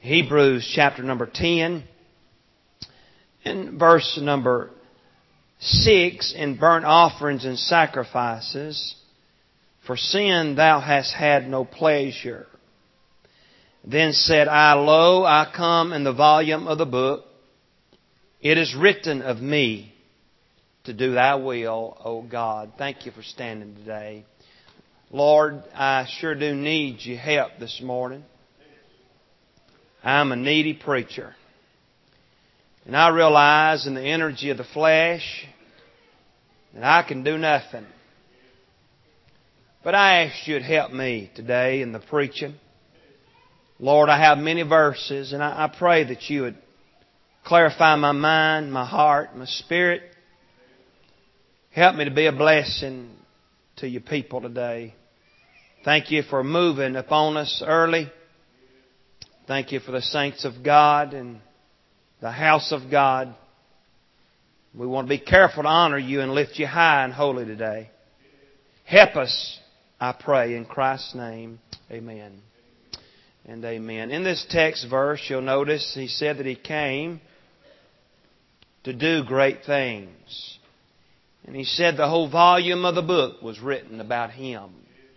Hebrews chapter number 10 and verse number 6, in burnt offerings and sacrifices, for sin thou hast had no pleasure. Then said I, Lo, I come in the volume of the book. It is written of me to do thy will, O God. Thank you for standing today. Lord, I sure do need your help this morning. I'm a needy preacher. And I realize in the energy of the flesh that I can do nothing. But I ask you to help me today in the preaching. Lord, I have many verses, and I pray that you would clarify my mind, my heart, my spirit. Help me to be a blessing to your people today. Thank you for moving upon us early. Thank you for the saints of God and the house of God. We want to be careful to honor you and lift you high and holy today. Help us, I pray, in Christ's name. Amen and amen. In this text verse, you'll notice he said that he came to do great things. And he said the whole volume of the book was written about him.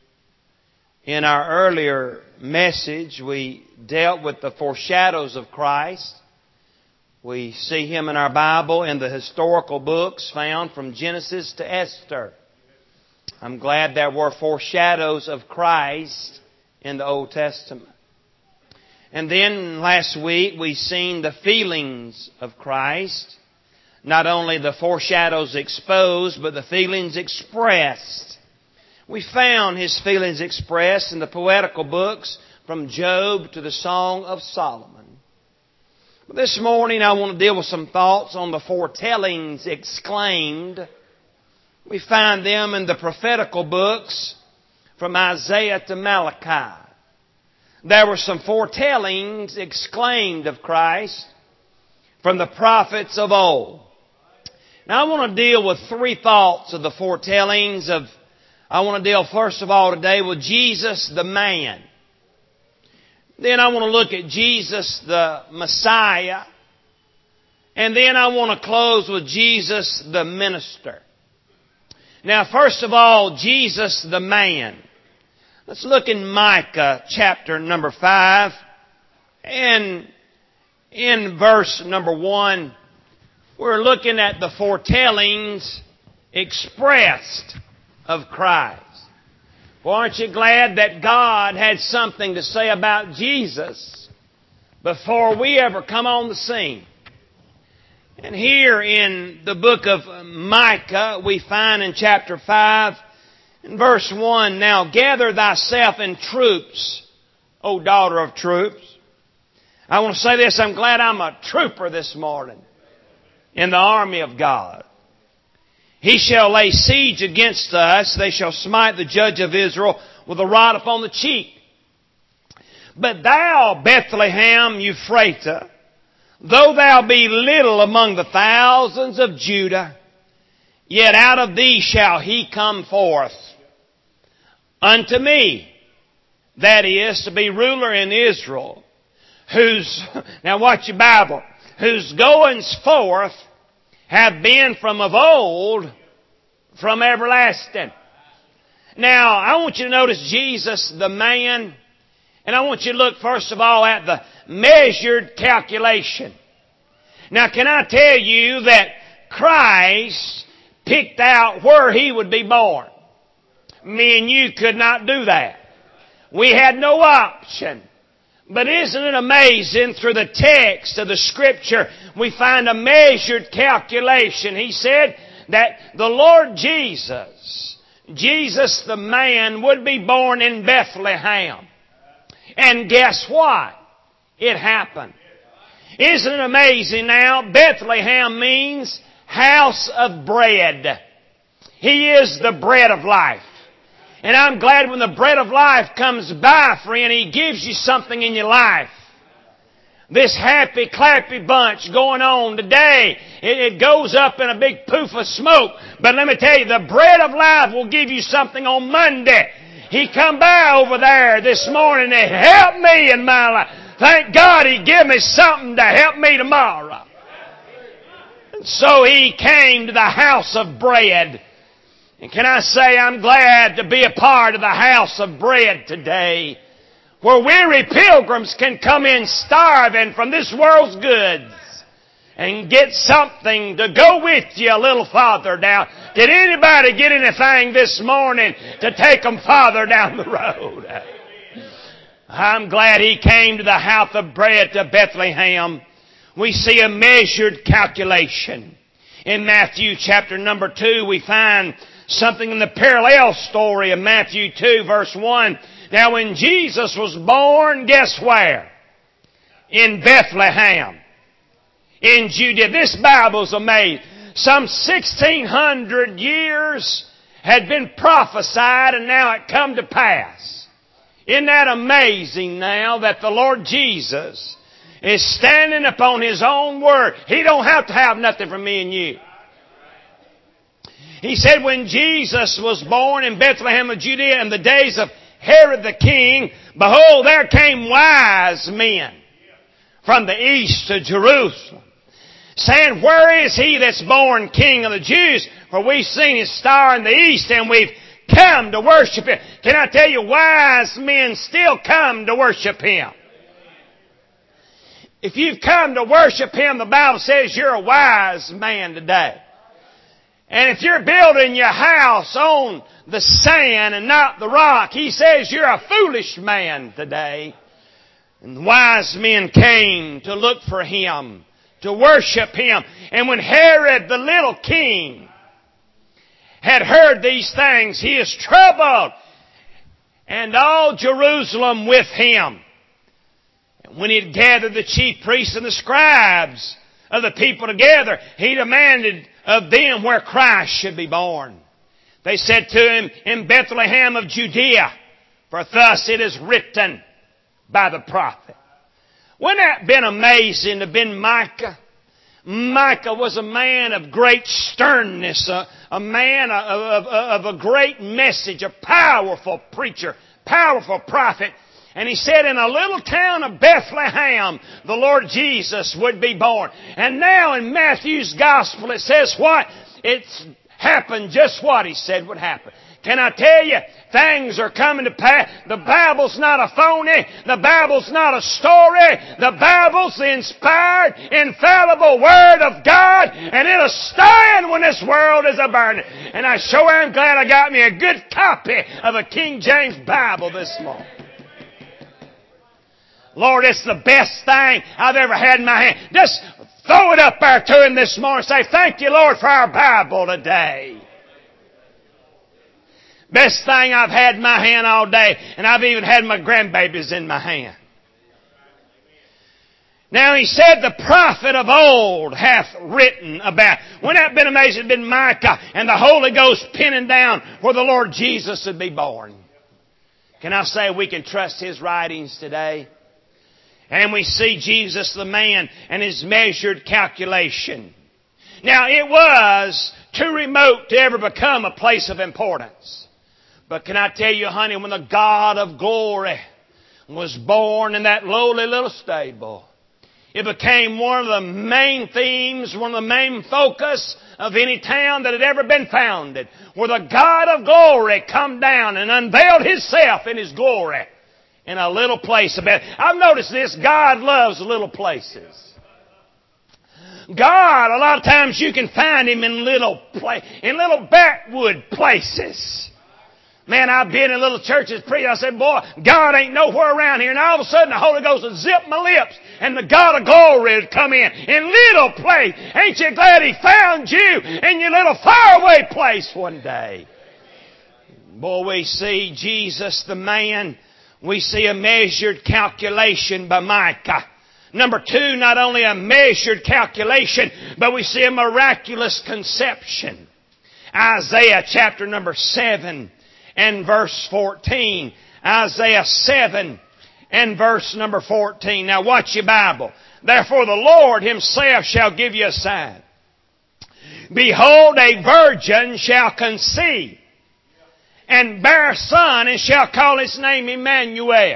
In our earlier message, we dealt with the foreshadows of Christ. We see him in our Bible in the historical books found from Genesis to Esther. I'm glad there were foreshadows of Christ in the Old Testament. And then last week we seen the feelings of Christ. Not only the foreshadows exposed, but the feelings expressed. We found his feelings expressed in the poetical books from Job to the Song of Solomon. But this morning I want to deal with some thoughts on the foretellings exclaimed. We find them in the prophetical books from Isaiah to Malachi. There were some foretellings exclaimed of Christ from the prophets of old. Now I want to deal with three thoughts of the foretellings of. I want to deal first of all today with Jesus the man. Then I want to look at Jesus the Messiah. And then I want to close with Jesus the minister. Now first of all, Jesus the man. Let's look in Micah chapter number 5 and in verse number 1. We're looking at the foretellings expressed of Christ. Well, aren't you glad that God had something to say about Jesus before we ever come on the scene? And here in the book of Micah, we find in chapter 5, in verse 1, Now gather thyself in troops, O daughter of troops. I want to say this, I'm glad I'm a trooper this morning in the army of God. He shall lay siege against us. They shall smite the judge of Israel with a rod upon the cheek. But thou, Bethlehem Ephratah, though thou be little among the thousands of Judah, yet out of thee shall he come forth unto me, that is, to be ruler in Israel, now watch your Bible, whose goings forth have been from of old, from everlasting. Now, I want you to notice Jesus, the man, and I want you to look first of all at the measured calculation. Now, can I tell you that Christ picked out where he would be born? Me and you could not do that. We had no option. But isn't it amazing, through the text of the Scripture, we find a measured calculation. He said that the Lord Jesus the man, would be born in Bethlehem. And guess what? It happened. Isn't it amazing now? Bethlehem means house of bread. He is the bread of life. And I'm glad when the bread of life comes by, friend, He gives you something in your life. This happy, clappy bunch going on today, it goes up in a big poof of smoke. But let me tell you, the bread of life will give you something on Monday. He come by over there this morning and helped me in my life. Thank God He give me something to help me tomorrow. And so He came to the house of bread. And can I say I'm glad to be a part of the house of bread today, where weary pilgrims can come in starving from this world's goods and get something to go with you a little farther down. Did anybody get anything this morning to take them farther down the road? I'm glad He came to the house of bread to Bethlehem. We see a measured calculation. In Matthew chapter number 2, we find something in the parallel story of Matthew 2 verse 1. Now when Jesus was born, guess where? In Bethlehem, in Judea. This Bible's amazing. Some 1,600 years had been prophesied, and now it come to pass. Isn't that amazing now that the Lord Jesus is standing upon His own word? He don't have to have nothing from me and you. He said when Jesus was born in Bethlehem of Judea in the days of Herod the king, behold, there came wise men from the east to Jerusalem, saying, where is He that's born King of the Jews? For we've seen His star in the east, and we've come to worship Him. Can I tell you, wise men still come to worship Him. If you've come to worship Him, the Bible says you're a wise man today. And if you're building your house on the sand and not the rock, He says you're a foolish man today. And the wise men came to look for Him, to worship Him. And when Herod the little king had heard these things, he is troubled, and all Jerusalem with him. And when he had gathered the chief priests and the scribes of the people together, he demanded of them where Christ should be born. They said to him, in Bethlehem of Judea, for thus it is written by the prophet. Wouldn't that have been amazing to have been Micah? Micah was a man of great sternness, a man of a great message, a powerful preacher, powerful prophet. And he said in a little town of Bethlehem, the Lord Jesus would be born. And now in Matthew's Gospel it says what? It's happened just what he said would happen. Can I tell you, things are coming to pass. The Bible's not a phony. The Bible's not a story. The Bible's the inspired, infallible Word of God, and it'll stand when this world is a-burning. And I sure am glad I got me a good copy of a King James Bible this morning. Lord, it's the best thing I've ever had in my hand. Just throw it up there to Him this morning and say, thank you, Lord, for our Bible today. Best thing I've had in my hand all day, and I've even had my grandbabies in my hand. Now he said, the prophet of old hath written about. Wouldn't that have been amazing? It had been Micah and the Holy Ghost penning down where the Lord Jesus would be born. Can I say we can trust His writings today? And we see Jesus the man and His measured calculation. Now it was too remote to ever become a place of importance. But can I tell you, honey, when the God of glory was born in that lowly little stable, it became one of the main themes, one of the main focus of any town that had ever been founded, where the God of glory come down and unveiled Himself in His glory in a little place. I've noticed this, God loves little places. God, a lot of times you can find Him in little backwood places. Man, I've been in little churches preaching. I said, boy, God ain't nowhere around here. And all of a sudden the Holy Ghost would zip my lips and the God of glory would come in little place. Ain't you glad He found you in your little faraway place one day? Boy, we see Jesus the man. We see a measured calculation by Micah. Number two, not only a measured calculation, but we see a miraculous conception. Isaiah chapter number 7. And verse 14. Isaiah 7 and verse number 14. Now watch your Bible. Therefore the Lord Himself shall give you a sign. Behold, a virgin shall conceive and bear a son, and shall call his name Emmanuel.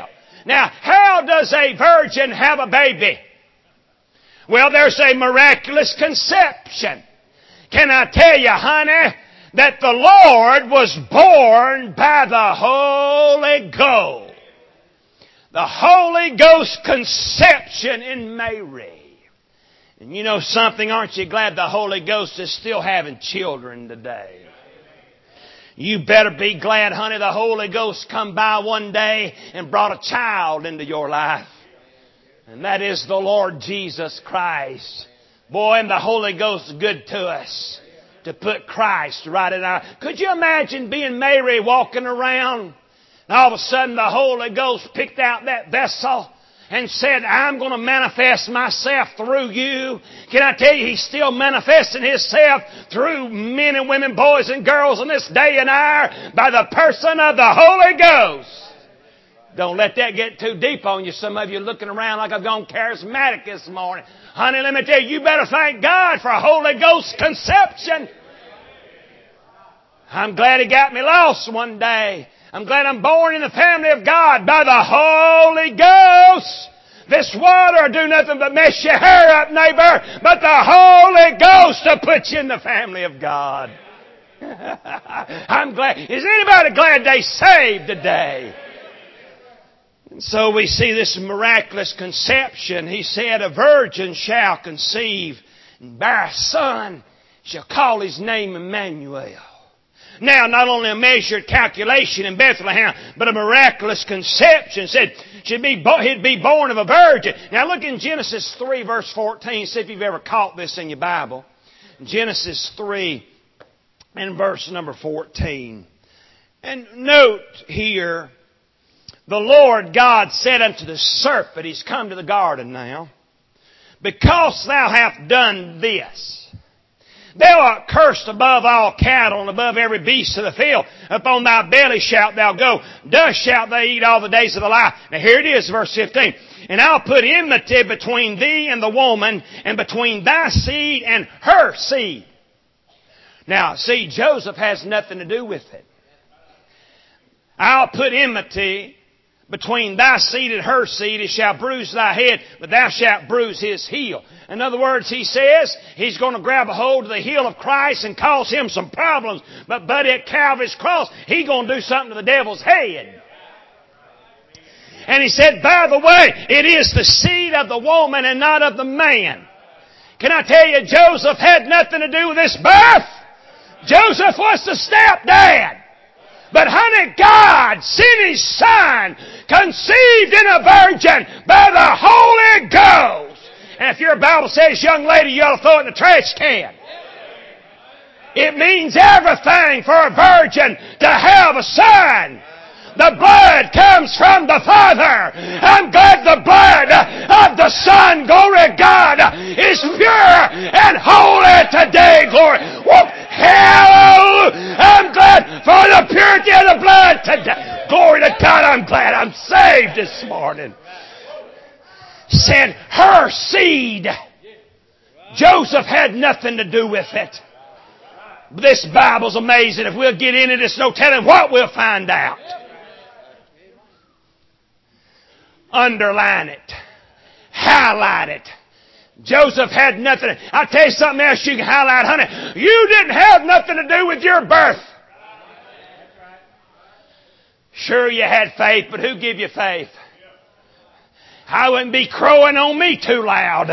Now, how does a virgin have a baby? Well, there's a miraculous conception. Can I tell you, honey, that the Lord was born by the Holy Ghost. The Holy Ghost conception in Mary. And you know something, aren't you glad the Holy Ghost is still having children today? You better be glad, honey, the Holy Ghost come by one day and brought a child into your life. And that is the Lord Jesus Christ. Boy, and the Holy Ghost is good to us. To put Christ right in our... Could you imagine being Mary walking around, and all of a sudden the Holy Ghost picked out that vessel and said, I'm going to manifest myself through you. Can I tell you, He's still manifesting Himself through men and women, boys and girls in this day and hour by the person of the Holy Ghost. Don't let that get too deep on you. Some of you looking around like I've gone charismatic this morning. Honey, let me tell you, you better thank God for a Holy Ghost conception. I'm glad He got me lost one day. I'm glad I'm born in the family of God by the Holy Ghost. This water will do nothing but mess your hair up, neighbor, but the Holy Ghost will put you in the family of God. I'm glad. Is anybody glad they saved today? And so we see this miraculous conception. He said, a virgin shall conceive and bear a son, shall call his name Emmanuel. Now, not only a measured calculation in Bethlehem, but a miraculous conception. Said he'd be born of a virgin. Now look in Genesis 3 verse 14. See if you've ever caught this in your Bible. Genesis 3 and verse number 14. And note here, the Lord God said unto the serpent, He's come to the garden now, because thou hast done this, thou art cursed above all cattle and above every beast of the field. Upon thy belly shalt thou go. Dust shalt thou eat all the days of thy life. Now here it is, verse 15. And I'll put enmity between thee and the woman, and between thy seed and her seed. Now, see, Joseph has nothing to do with it. I'll put enmity between thy seed and her seed. It shall bruise thy head, but thou shalt bruise his heel. In other words, he says he's going to grab a hold of the heel of Christ and cause him some problems. But buddy, at Calvary's cross, he's going to do something to the devil's head. And he said, by the way, it is the seed of the woman and not of the man. Can I tell you, Joseph had nothing to do with this birth. Joseph was the stepdad. But honey, God sent His Son, conceived in a virgin by the Holy Ghost. And if your Bible says, young lady, you ought to throw it in the trash can. It means everything for a virgin to have a son. The blood comes from the Father. I'm glad the blood of the Son, glory to God, is pure and holy today, glory. Whoop, hallelujah. I'm glad for the purity of the blood today. Glory to God, I'm glad I'm saved this morning. Said her seed. Joseph had nothing to do with it. This Bible's amazing. If we'll get in it, it's no telling what we'll find out. Underline it. Highlight it. Joseph had nothing. I'll tell you something else you can highlight, honey. You didn't have nothing to do with your birth. Sure, you had faith, but who gave you faith? I wouldn't be crowing on me too loud.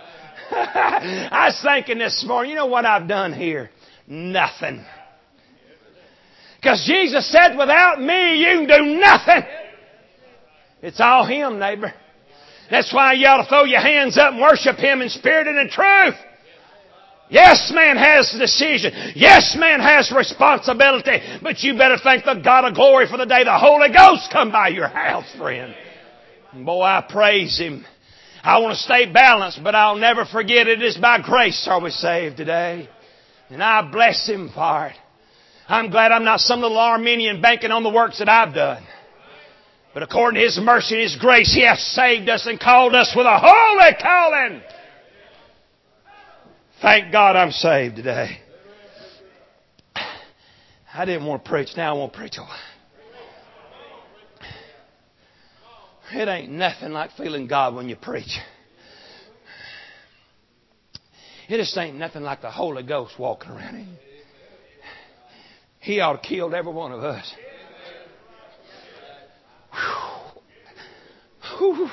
I was thinking this morning, you know what I've done here? Nothing. Because Jesus said, without me, you can do nothing. It's all Him, neighbor. That's why you ought to throw your hands up and worship Him in spirit and in truth. Yes, man has the decision. Yes, man has responsibility. But you better thank the God of glory for the day the Holy Ghost come by your house, friend. And boy, I praise Him. I want to stay balanced, but I'll never forget it is by grace are we saved today. And I bless Him for it. I'm glad I'm not some little Arminian banking on the works that I've done. But according to His mercy and His grace, He hath saved us and called us with a holy calling. Thank God I'm saved today. I didn't want to preach. Now I won't preach. It ain't nothing like feeling God when you preach. It just ain't nothing like the Holy Ghost walking around in you. He ought to killed every one of us. Whew. Whew.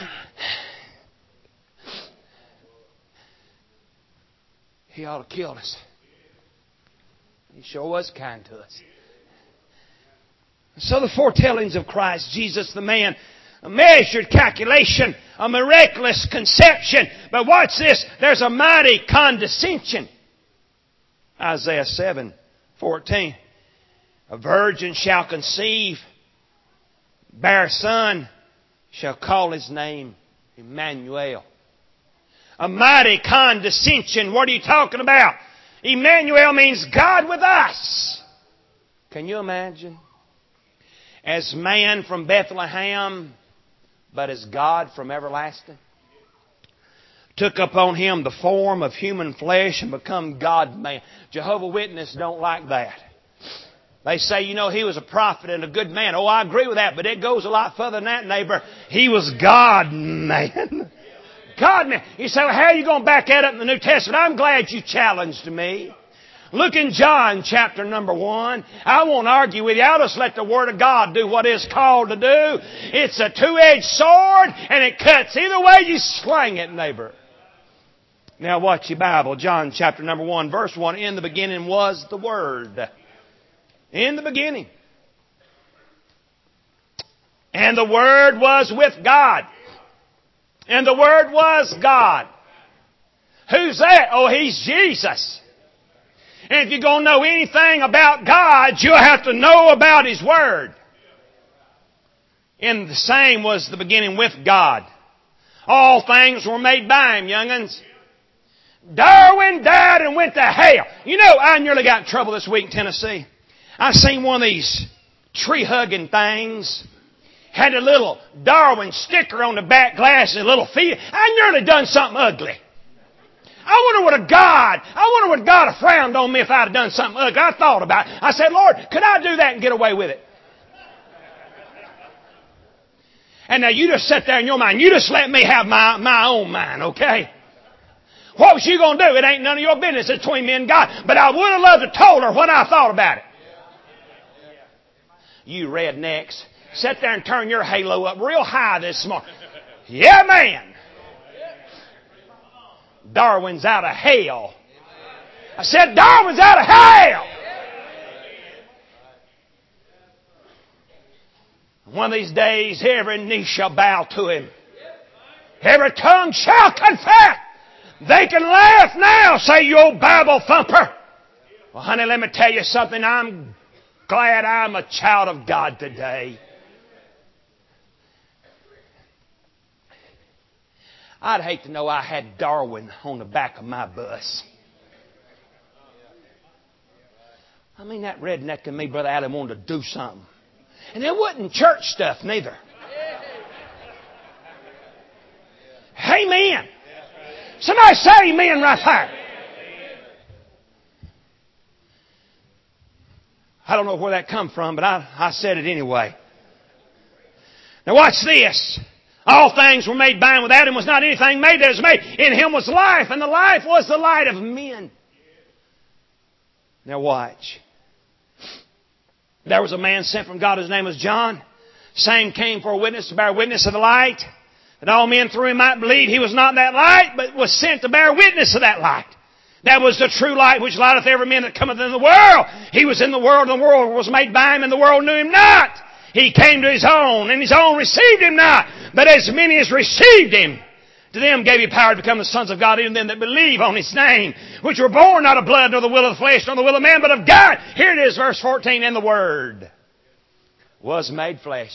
He ought to killed us. He sure was kind to us. So the foretellings of Christ Jesus the man, a measured calculation, a miraculous conception. But watch this, there's a mighty condescension. Isaiah 7:14. A virgin shall conceive, bear a son, shall call his name Emmanuel. A mighty condescension. What are you talking about? Emmanuel means God with us. Can you imagine? As man from Bethlehem, but as God from everlasting. Took upon Him the form of human flesh and become God-man. Jehovah's Witnesses don't like that. They say, He was a prophet and a good man. Oh, I agree with that, but it goes a lot further than that, neighbor. He was God-man. God-man. You say, well, how are you going to back that up in the New Testament? I'm glad you challenged me. Look in John chapter number 1. I won't argue with you. I'll just let the Word of God do what it's called to do. It's a two-edged sword and it cuts either way you sling it, neighbor. Now watch your Bible. John chapter number 1, verse 1. In the beginning was the Word. In the beginning. And the Word was with God. And the Word was God. Who's that? Oh, He's Jesus. And if you're going to know anything about God, you'll have to know about His Word. In the same was the beginning with God. All things were made by Him, young'uns. Darwin died and went to hell. I nearly got in trouble this week in Tennessee. I seen one of these tree-hugging things. Had a little Darwin sticker on the back glass and a little feet. I nearly done something ugly. I wonder what God would have frowned on me if I'd have done something ugly. I thought about it. I said, Lord, could I do that and get away with it? And now you just sit there in your mind. You just let me have my own mind, okay? What was you going to do? It ain't none of your business. It's between me and God. But I would have loved to told her what I thought about it. You rednecks. Sit there and turn your halo up real high this morning. Yeah, man. Darwin's out of hell. I said Darwin's out of hell. One of these days, every knee shall bow to Him. Every tongue shall confess. They can laugh now, say you old Bible thumper. Well, honey, let me tell you something. I'm glad I'm a child of God today. I'd hate to know I had Darwin on the back of my bus. I mean, that redneck and me, Brother Adam, wanted to do something. And it wasn't church stuff, neither. Amen. Somebody say amen right there. I don't know where that come from, but I said it anyway. Now watch this. All things were made by Him. Without Him was not anything made that was made. In Him was life, and the life was the light of men. Now watch. There was a man sent from God, his name was John. Same came for a witness, to bear witness of the light, that all men through Him might believe He was not that light, but was sent to bear witness of that light. That was the true light which lighteth every man that cometh in the world. He was in the world, and the world was made by Him, and the world knew Him not. He came to His own, and His own received Him not. But as many as received Him, to them gave He power to become the sons of God, even them that believe on His name, which were born not of blood, nor the will of the flesh, nor the will of man, but of God. Here it is, verse 14, and the Word was made flesh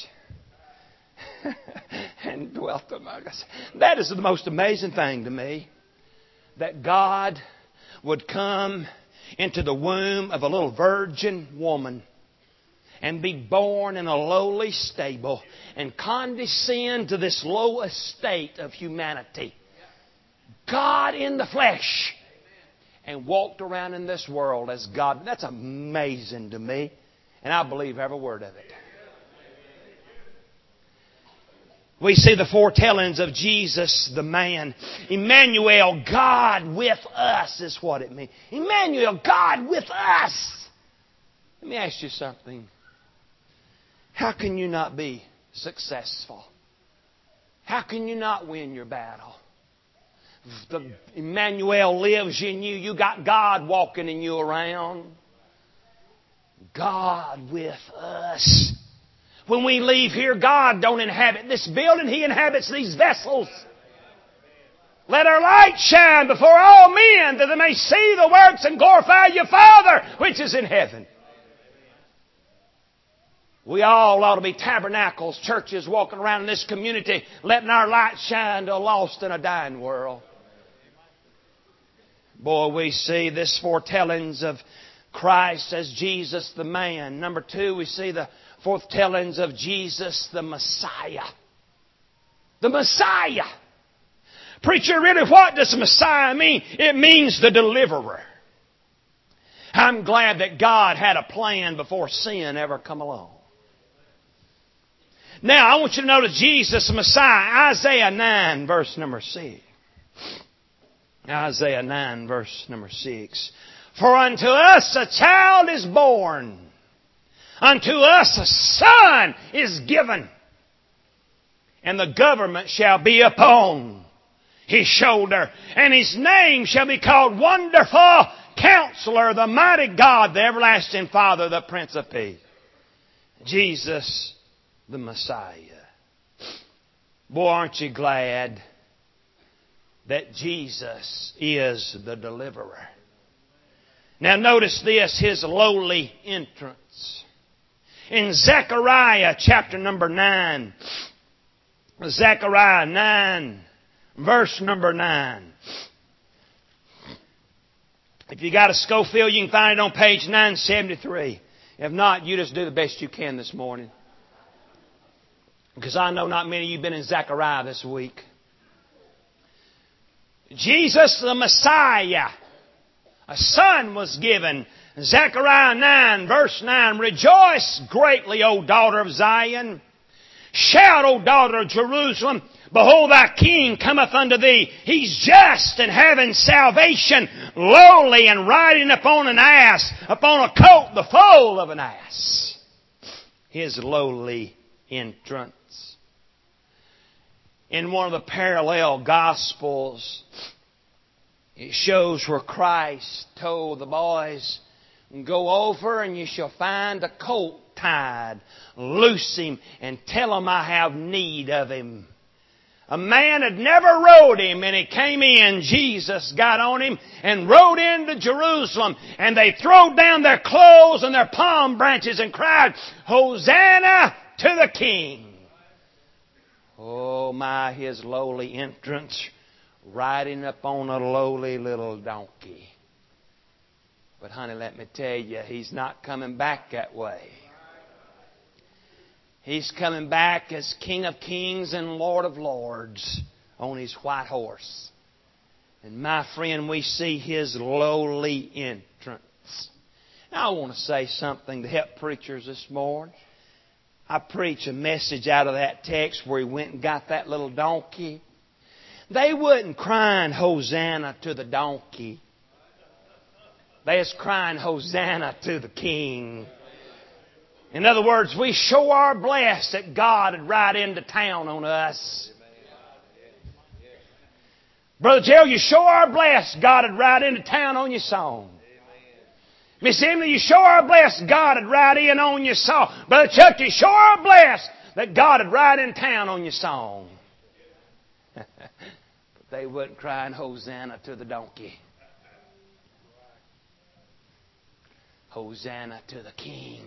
and dwelt among us. That is the most amazing thing to me, that God would come into the womb of a little virgin woman and be born in a lowly stable and condescend to this low estate of humanity. God in the flesh. And walked around in this world as God. That's amazing to me. And I believe every word of it. We see the foretellings of Jesus, the man. Emmanuel, God with us is what it means. Emmanuel, God with us. Let me ask you something. How can you not be successful? How can you not win your battle? If Emmanuel lives in you, you got God walking in you around. God with us. When we leave here, God don't inhabit this building. He inhabits these vessels. Let our light shine before all men, that they may see the works and glorify your Father which is in heaven. We all ought to be tabernacles, churches walking around in this community, letting our light shine to a lost and a dying world. Boy, we see this foretellings of Christ as Jesus the man. Number 2, we see the foretellings of Jesus the Messiah. The Messiah. Preacher, really, what does Messiah mean? It means the deliverer. I'm glad that God had a plan before sin ever come along. Now, I want you to notice Jesus the Messiah. Isaiah 9, verse number 6. Isaiah 9, verse number 6. For unto us a child is born. Unto us a son is given. And the government shall be upon his shoulder. And his name shall be called Wonderful Counselor, the Mighty God, the Everlasting Father, the Prince of Peace. Jesus the Messiah. Boy, aren't you glad that Jesus is the deliverer? Now notice this, His lowly entrance. In Zechariah chapter number 9. Zechariah 9, verse number 9. If you got a Scofield, you can find it on page 973. If not, you just do the best you can this morning. Because I know not many of you have been in Zechariah this week. Jesus the Messiah. A son was given. Zechariah 9, verse 9. Rejoice greatly, O daughter of Zion. Shout, O daughter of Jerusalem. Behold, thy king cometh unto thee. He's just and having salvation, lowly and riding upon an ass, upon a colt, the foal of an ass. His lowly entrance. In one of the parallel Gospels, it shows where Christ told the boys, go over and you shall find a colt tied. Loose him and tell him I have need of him. A man had never rode him, and he came in. Jesus got on him and rode into Jerusalem. And they throwed down their clothes and their palm branches and cried, Hosanna to the King. Oh my, his lowly entrance, riding up on a lowly little donkey. But honey, let me tell you, He's not coming back that way. He's coming back as King of Kings and Lord of Lords on His white horse. And my friend, we see His lowly entrance. Now I want to say something to help preachers this morning. I preach a message out of that text where He went and got that little donkey. They wasn't crying Hosanna to the donkey. They was crying Hosanna to the King. In other words, we sure are blessed that God would ride into town on us. Brother Gerald, you sure are blessed God would ride into town on your song. Miss Emily, you sure are blessed God would ride in on your song. Brother Chuck, you sure are blessed that God would ride in town on your song. But they wasn't crying Hosanna to the donkey. Hosanna to the King.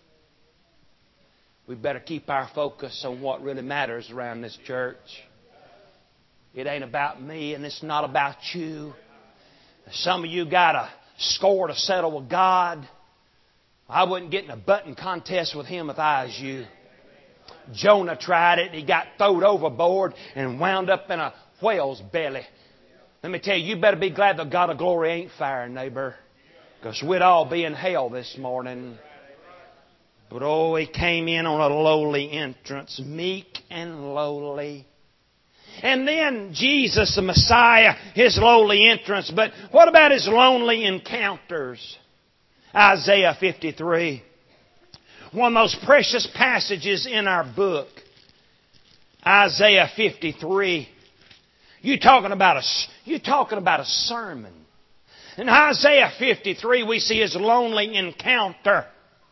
We better keep our focus on what really matters around this church. It ain't about me and it's not about you. Some of you got a score to settle with God. I wouldn't get in a button contest with Him if I was you. Jonah tried it. He got thrown overboard and wound up in a whale's belly. Let me tell you, you better be glad the God of glory ain't fire, neighbor. Because we'd all be in hell this morning. But oh, He came in on a lowly entrance, meek and lowly. And then Jesus, the Messiah, His lowly entrance. But what about His lonely encounters? Isaiah 53. One of the most precious passages in our book. Isaiah 53. You're talking about a sermon. In Isaiah 53, we see His lonely encounter.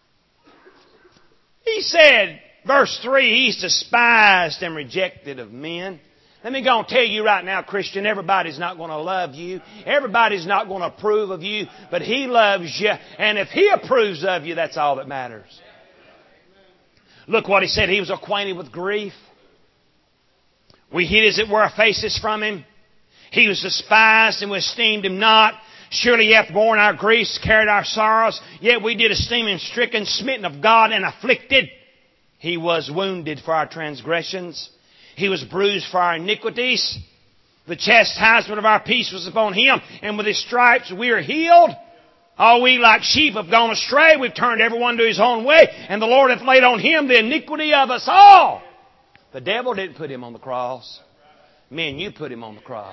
He said, verse 3, He's despised and rejected of men. Let me go and tell you right now, Christian, everybody's not going to love you. Everybody's not going to approve of you. But He loves you. And if He approves of you, that's all that matters. Look what He said. He was acquainted with grief. We hid, as it were, our faces from Him. He was despised and we esteemed Him not. Surely He hath borne our griefs, carried our sorrows. Yet we did esteem Him stricken, smitten of God, and afflicted. He was wounded for our transgressions. He was bruised for our iniquities. The chastisement of our peace was upon Him, and with His stripes we are healed. All we like sheep have gone astray. We've turned everyone to his own way, and the Lord hath laid on Him the iniquity of us all. The devil didn't put Him on the cross. Me and you put Him on the cross.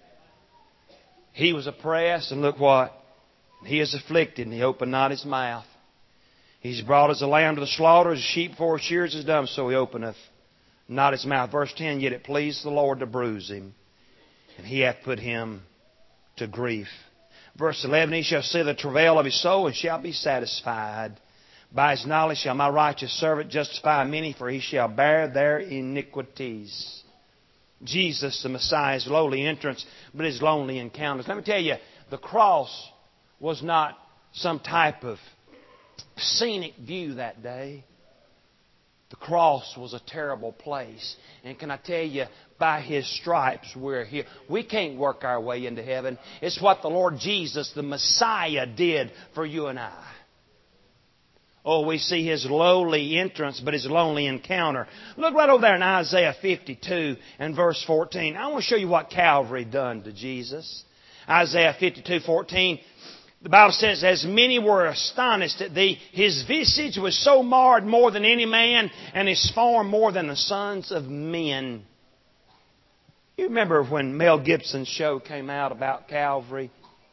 He was oppressed, and look what? He is afflicted, and He opened not His mouth. He's brought as a lamb to the slaughter, as a sheep before his shears is dumb, so He openeth not His mouth. Verse 10, Yet it pleased the Lord to bruise Him, and He hath put Him to grief. Verse 11, He shall see the travail of His soul, and shall be satisfied. By His knowledge shall my righteous servant justify many, for he shall bear their iniquities. Jesus, the Messiah's lowly entrance, but His lonely encounters. Let me tell you, the cross was not some type of scenic view that day. The cross was a terrible place. And can I tell you, by His stripes we're here. We can't work our way into heaven. It's what the Lord Jesus, the Messiah, did for you and I. Oh, we see His lowly entrance, but His lonely encounter. Look right over there in Isaiah 52 and verse 14. I want to show you what Calvary done to Jesus. Isaiah 52:14. The Bible says, As many were astonished at Thee, His visage was so marred more than any man, and His form more than the sons of men. You remember when Mel Gibson's show came out about Calvary?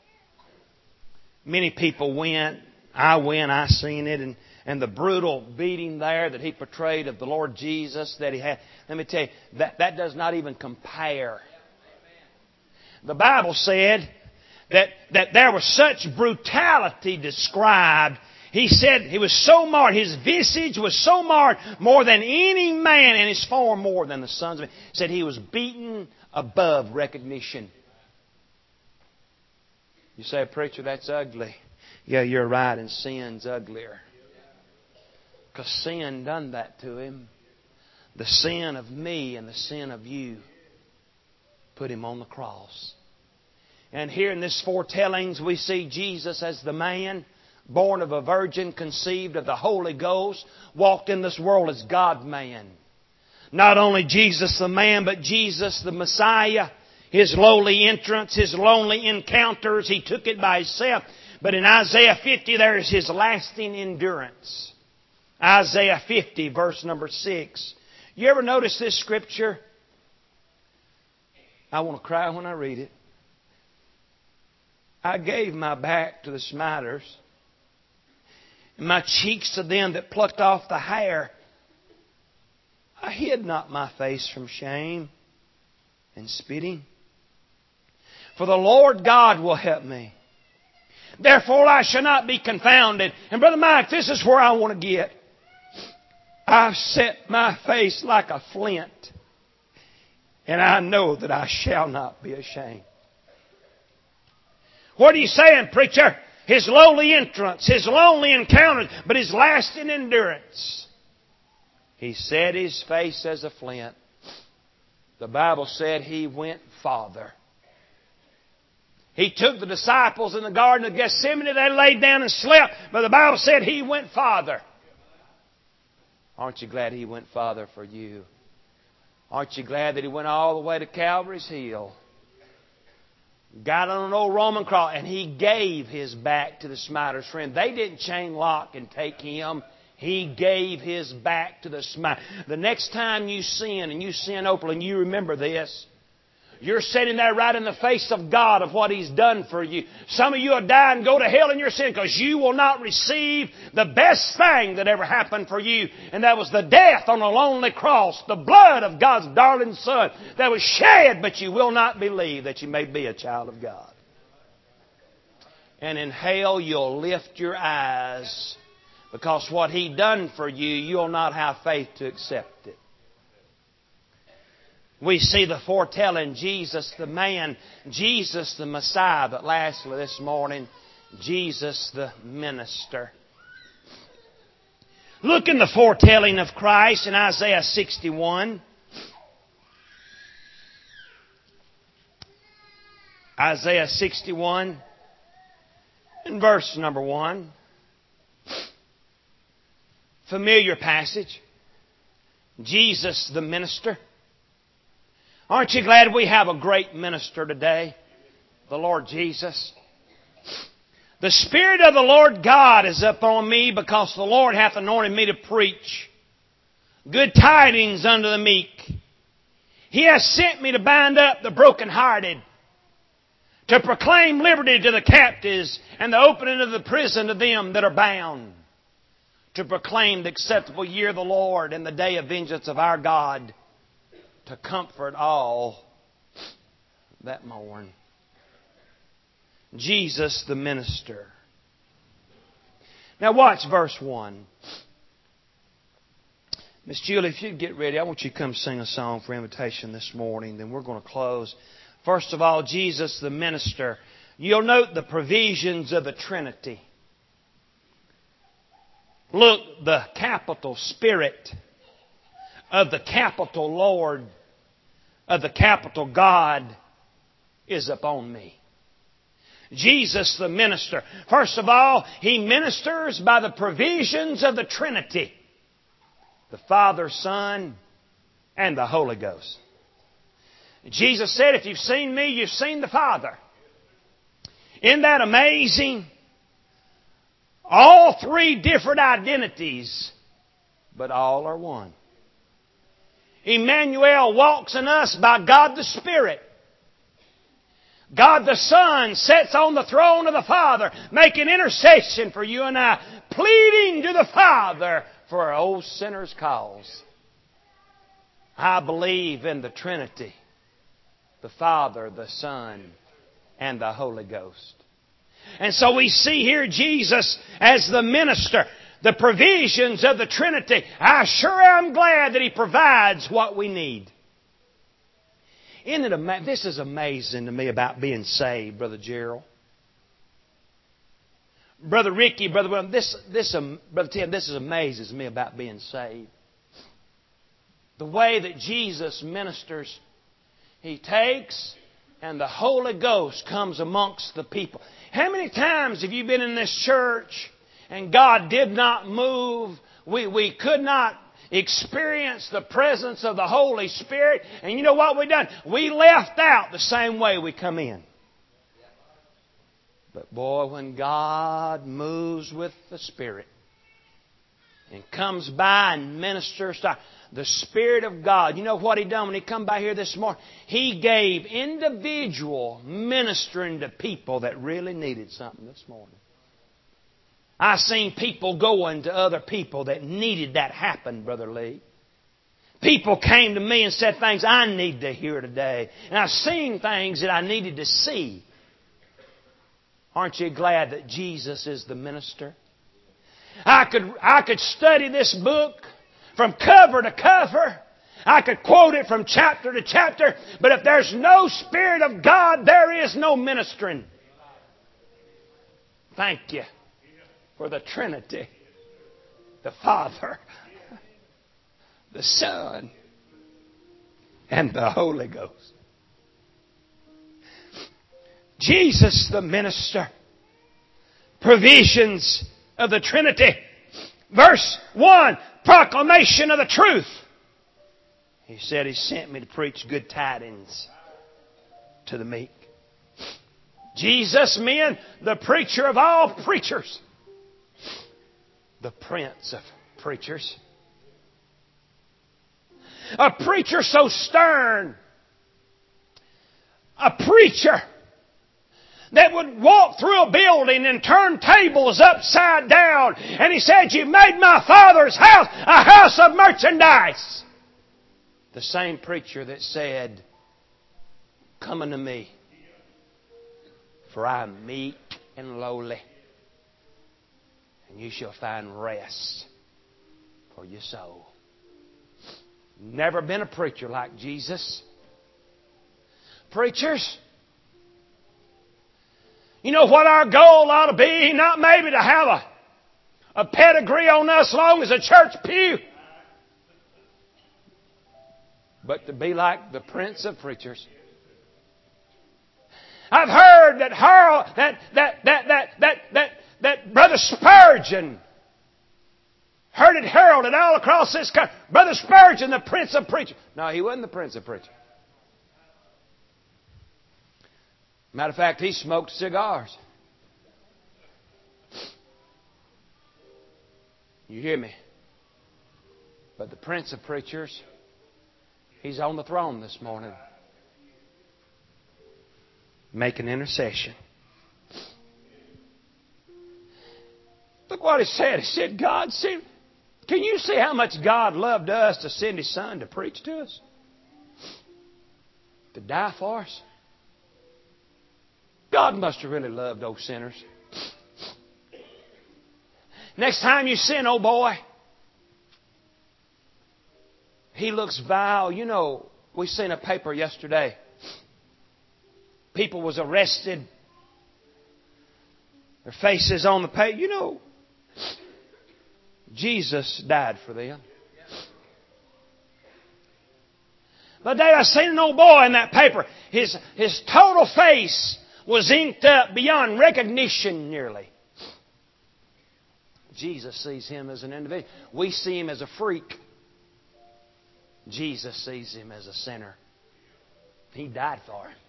Many people went. I went. I seen it. And the brutal beating there that He portrayed of the Lord Jesus that He had. Let me tell you, that does not even compare. The Bible said that there was such brutality described. He said He was so marred, His visage was so marred more than any man, and His form more than the sons of men. He said He was beaten above recognition. You say, Preacher, that's ugly. Yeah, you're right, and sin's uglier. Because sin done that to Him. The sin of me and the sin of you put Him on the cross. And here in this foretellings we see Jesus as the man, born of a virgin, conceived of the Holy Ghost, walked in this world as God-man. Not only Jesus the man, but Jesus the Messiah. His lowly entrance, His lonely encounters, He took it by Himself. But in Isaiah 50 there is His lasting endurance. Isaiah 50 verse number 6. You ever notice this scripture? I want to cry when I read it. I gave my back to the smiters, and my cheeks to them that plucked off the hair. I hid not my face from shame and spitting. For the Lord God will help me. Therefore I shall not be confounded. And Brother Mike, this is where I want to get. I've set my face like a flint, and I know that I shall not be ashamed. What are you saying, preacher? His lowly entrance, His lonely encounter, but His lasting endurance. He set His face as a flint. The Bible said He went farther. He took the disciples in the Garden of Gethsemane. They laid down and slept. But the Bible said He went farther. Aren't you glad He went farther for you? Aren't you glad that He went all the way to Calvary's Hill? Got on an old Roman cross, and He gave His back to the smiters. Friend, they didn't chain lock and take Him. He gave His back to the smite. The next time you sin, and you sin openly, and you remember this, you're sitting there right in the face of God of what He's done for you. Some of you will die and go to hell in your sin because you will not receive the best thing that ever happened for you. And that was the death on a lonely cross, the blood of God's darling Son that was shed, but you will not believe that you may be a child of God. And in hell you'll lift your eyes because what He done for you, you'll not have faith to accept it. We see the foretelling, Jesus the man, Jesus the Messiah, but lastly this morning, Jesus the minister. Look in the foretelling of Christ in Isaiah 61. Isaiah 61 and verse number 1. Familiar passage. Jesus the minister. Aren't you glad we have a great minister today? The Lord Jesus. The Spirit of the Lord God is upon me because the Lord hath anointed me to preach good tidings unto the meek. He hath sent me to bind up the brokenhearted, to proclaim liberty to the captives and the opening of the prison to them that are bound, to proclaim the acceptable year of the Lord and the day of vengeance of our God, to comfort all that mourn. Jesus the minister. Now watch verse 1. Miss Julie, if you'd get ready, I want you to come sing a song for invitation this morning. Then we're going to close. First of all, Jesus the minister. You'll note the provisions of the Trinity. Look, the capital Spirit of the capital Lord, of the capital God is upon me. Jesus the minister. First of all, He ministers by the provisions of the Trinity. The Father, Son, and the Holy Ghost. Jesus said, if you've seen me, you've seen the Father. Isn't that amazing? All three different identities, but all are one. Emmanuel walks in us by God the Spirit. God the Son sits on the throne of the Father, making intercession for you and I, pleading to the Father for our old sinners' cause. I believe in the Trinity, the Father, the Son, and the Holy Ghost. And so we see here Jesus as the minister, the provisions of the Trinity. I sure am glad that He provides what we need. Isn't it this is amazing to me about being saved, Brother Gerald. Brother Ricky, Brother William, Brother Tim, this amazes me about being saved. The way that Jesus ministers, He takes and the Holy Ghost comes amongst the people. How many times have you been in this church and God did not move? We could not experience the presence of the Holy Spirit. And you know what we done? We left out the same way we come in. But boy, when God moves with the Spirit and comes by and ministers to the Spirit of God, you know what He done when He come by here this morning? He gave individual ministering to people that really needed something this morning. I've seen people going to other people that needed that happen, Brother Lee. People came to me and said things I need to hear today. And I've seen things that I needed to see. Aren't you glad that Jesus is the minister? I could study this book from cover to cover. I could quote it from chapter to chapter. But if there's no Spirit of God, there is no ministering. Thank you for the Trinity. The Father, the Son, and the Holy Ghost. Jesus the minister. Provisions of the Trinity. Verse 1, proclamation of the truth. He said He sent me to preach good tidings to the meek. Jesus, men, the preacher of all preachers. The Prince of preachers. A preacher so stern. A preacher that would walk through a building and turn tables upside down. And he said, "You made my Father's house a house of merchandise." The same preacher that said, "Come unto me, for I am meek and lowly, and you shall find rest for your soul." Never been a preacher like Jesus. Preachers, you know what our goal ought to be? Not maybe to have a pedigree on us long as a church pew, but to be like the Prince of Preachers. I've heard that Brother Spurgeon heard it heralded all across this country. Brother Spurgeon, the Prince of Preachers. No, he wasn't the Prince of Preachers. Matter of fact, he smoked cigars. You hear me? But the Prince of Preachers, He's on the throne this morning, making intercession. Look what He said. He said, God sent... Can you see how much God loved us to send His Son to preach to us? To die for us? God must have really loved those sinners. Next time you sin, oh boy, he looks vile. You know, we seen a paper yesterday. People was arrested. Their faces on the paper. You know, Jesus died for them. The day I seen an old boy in that paper, his total face was inked up beyond recognition nearly. Jesus sees him as an individual. We see him as a freak. Jesus sees him as a sinner. He died for him.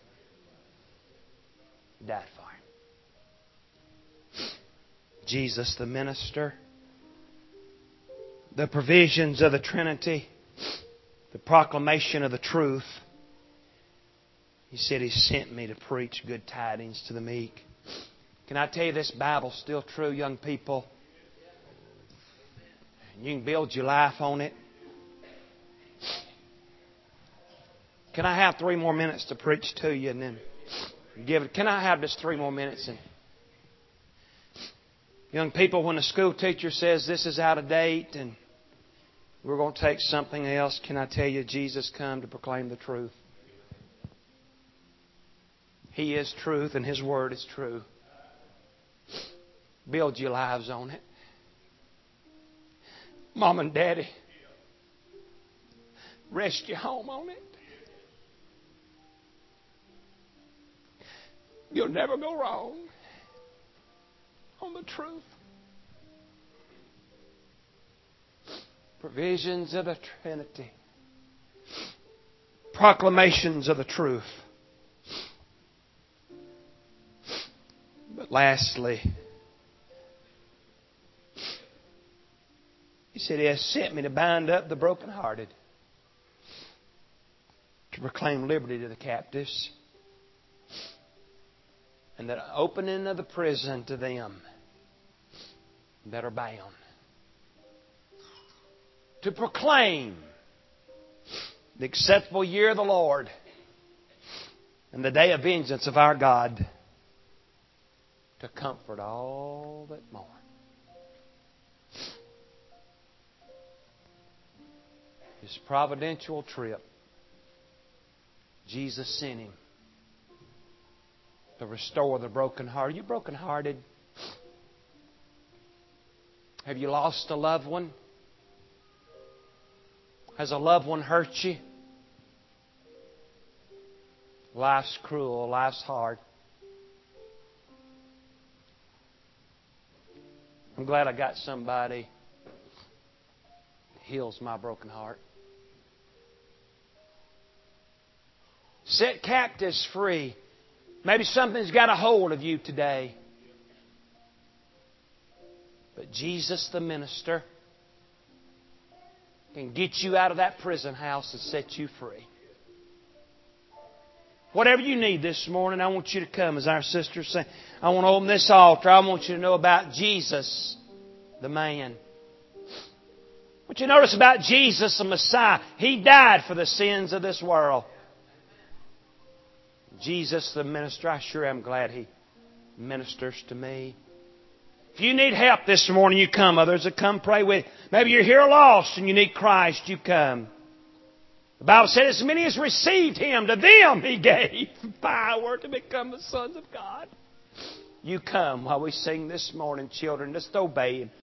He died for him. Jesus the minister. The provisions of the Trinity. The proclamation of the truth. He said He sent me to preach good tidings to the meek. Can I tell you this Bible's still true, young people? You can build your life on it. Can I have 3 more minutes to preach to you and then give it? Can I have just 3 more minutes? And young people, when the school teacher says this is out of date and we're going to take something else, can I tell you Jesus come to proclaim the truth? He is truth and His Word is true. Build your lives on it. Mom and Daddy, rest your home on it. You'll never go wrong on the truth. Provisions of the Trinity. Proclamations of the truth. But lastly, He said He has sent me to bind up the brokenhearted, to proclaim liberty to the captives, and the opening of the prison to them that are bound. To proclaim the acceptable year of the Lord and the day of vengeance of our God, to comfort all that mourn. His providential trip, Jesus sent Him to restore the brokenhearted. Are you brokenhearted? Have you lost a loved one? Has a loved one hurt you? Life's cruel. Life's hard. I'm glad I got somebody that heals my broken heart. Set captives free. Maybe something's got a hold of you today. But Jesus the minister, can get you out of that prison house and set you free. Whatever you need this morning, I want you to come as our sisters say. I want to open this altar. I want you to know about Jesus, the man. What you notice about Jesus, the Messiah, He died for the sins of this world. Jesus, the minister, I sure am glad He ministers to me. If you need help this morning, you come. Others will come pray with you. Maybe you're here lost and you need Christ, you come. The Bible said, as many as received Him, to them He gave power to become the sons of God. You come while we sing this morning, children. Just obey Him.